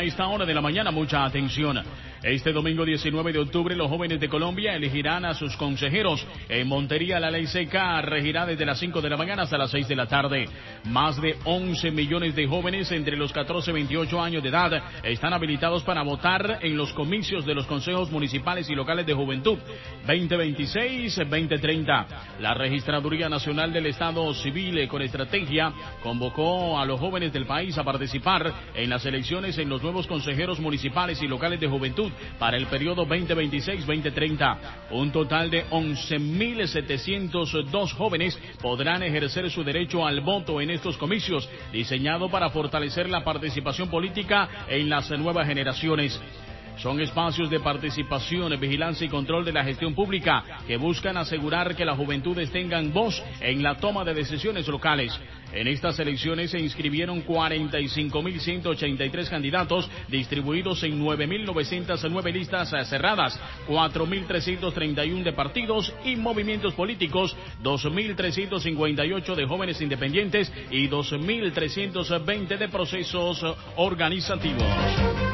A esta hora de la mañana, mucha atención. Este domingo 19 de octubre, los jóvenes de Colombia elegirán a sus consejeros. En Montería, la ley seca regirá desde las 5 de la mañana hasta las 6 de la tarde. Más de 11 millones de jóvenes entre los 14 y 28 años de edad están habilitados para votar en los comicios de los consejos municipales y locales de juventud 2026-2030. La Registraduría Nacional del Estado Civil, con estrategia, convocó a los jóvenes del país a participar en las elecciones en los nuevos consejeros municipales y locales de juventud para el periodo 2026-2030. Un total de 11.702 jóvenes podrán ejercer su derecho al voto en estos comicios, diseñado para fortalecer la participación política en las nuevas generaciones. Son espacios de participación, vigilancia y control de la gestión pública que buscan asegurar que las juventudes tengan voz en la toma de decisiones locales. En estas elecciones se inscribieron 45.183 candidatos distribuidos en 9.909 listas cerradas, 4.331 de partidos y movimientos políticos, 2.358 de jóvenes independientes y 2.320 de procesos organizativos.